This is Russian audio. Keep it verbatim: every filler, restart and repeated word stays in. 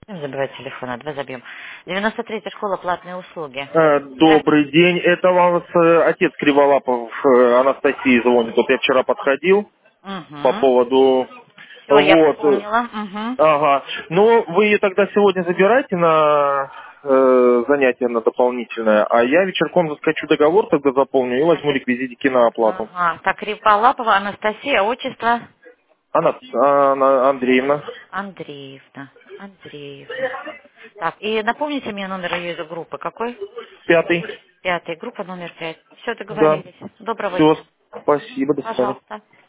Забивать телефон, а давай забьем. девяносто третья школа, платные услуги. Э, Здравствуйте. Добрый день. Это вам э, отец Криволапов э, Анастасии звонит. Вот я вчера подходил по Угу. поводу... Все, я Вот. э, запомнила. Угу. Ага. Ну, вы ее тогда сегодня забирайте на э, занятие на дополнительное, а я вечерком заскочу договор, тогда заполню и возьму реквизитики на оплату. Ага. Так, Рипалапова Анастасия, отчество Анна, Анна Андреевна. Андреевна. Андреевна. Так, и напомните мне номер ее группы. Какой? Пятый. Пятый. Группа номер пять. Все, Да. договорились. Доброго Все. дня. Спасибо. До свидания. Пожалуйста.